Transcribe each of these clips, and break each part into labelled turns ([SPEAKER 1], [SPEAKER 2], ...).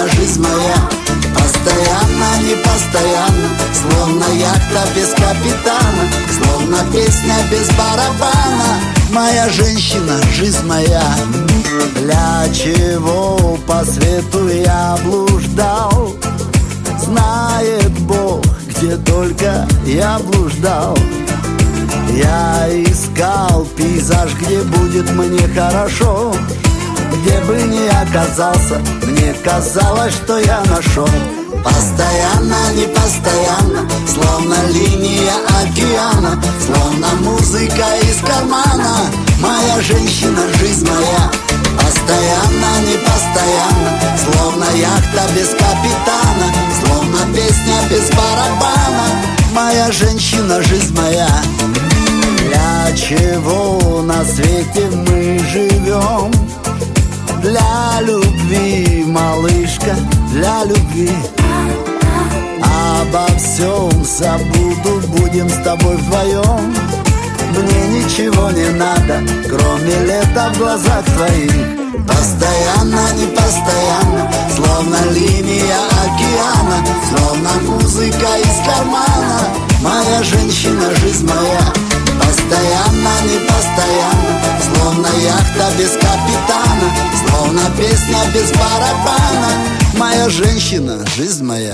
[SPEAKER 1] женщина, жизнь моя. Постоянно, непостоянно, словно яхта без капитана, словно песня без барабана. Моя женщина, жизнь моя. Для чего по свету я блуждал? Знает Бог, где только я блуждал. Я искал пейзаж, где будет мне хорошо. Где бы ни оказался, мне казалось, что я нашел. Постоянно, непостоянно, словно линия океана, словно музыка из кармана. Моя женщина, жизнь моя. Постоянно, непостоянно, словно яхта без капитана, словно песня без барабана. Моя женщина, жизнь моя. Для чего на свете мы живем? Для любви, малышка, для любви. Обо всем забуду, будем с тобой вдвоем. Мне ничего не надо, кроме лета в глазах твоих. Постоянно, непостоянно, словно линия океана, словно музыка из кармана. Моя женщина, жизнь моя. Постоянно, непостоянно, словно яхта без капитана, словно песня без барабана. Моя женщина, жизнь моя.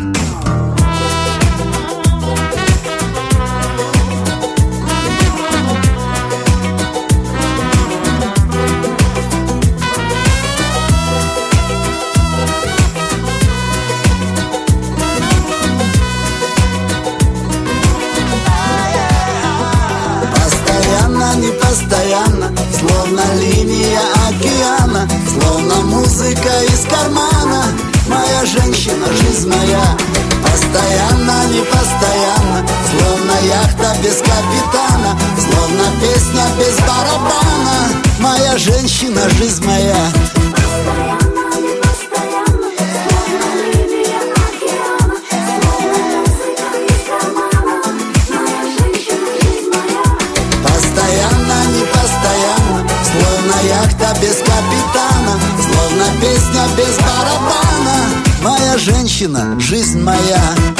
[SPEAKER 1] Непостоянно, словно линия океана, словно музыка из кармана. Моя женщина, жизнь моя. Постоянно, непостоянно, словно яхта без капитана, словно песня без барабана. Моя женщина, жизнь моя. Непостоянно, словно яхта без капитана, словно песня без барабана. Моя женщина, жизнь моя.